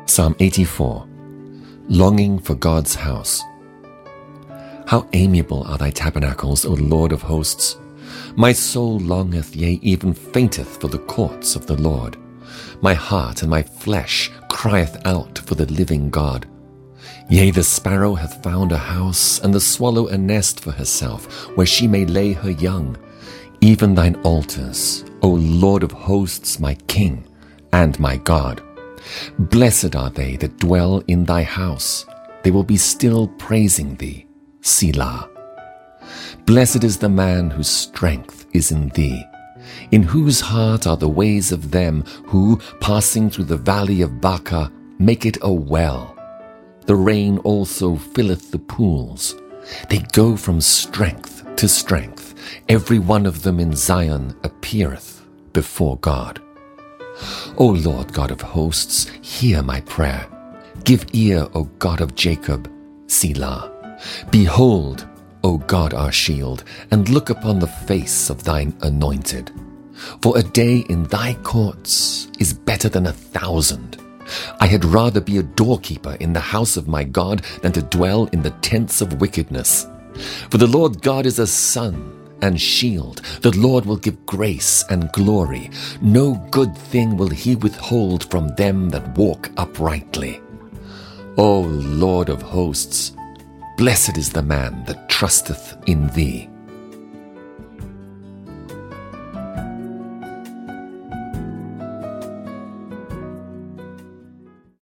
Psalm 84. Longing for God's house. How amiable are thy tabernacles, O Lord of hosts! My soul longeth, yea, even fainteth for the courts of the Lord. My heart and my flesh crieth out for the living God. Yea, the sparrow hath found a house, and the swallow a nest for herself, where she may lay her young. Even thine altars, O Lord of hosts, my King and my God. Blessed are they that dwell in thy house. They will be still praising thee. Selah. Blessed is the man whose strength is in thee, in whose heart are the ways of them who, passing through the valley of Baca, make it a well. The rain also filleth the pools. They go from strength to strength. Every one of them in Zion appeareth before God. O Lord God of hosts, hear my prayer. Give ear, O God of Jacob. Selah. Behold, O God our shield, and look upon the face of thine anointed. For a day in thy courts is better than 1,000. I had rather be a doorkeeper in the house of my God than to dwell in the tents of wickedness. For the Lord God is a sun and shield. The Lord will give grace and glory. No good thing will he withhold from them that walk uprightly. O Lord of hosts, blessed is the man that trusteth in thee.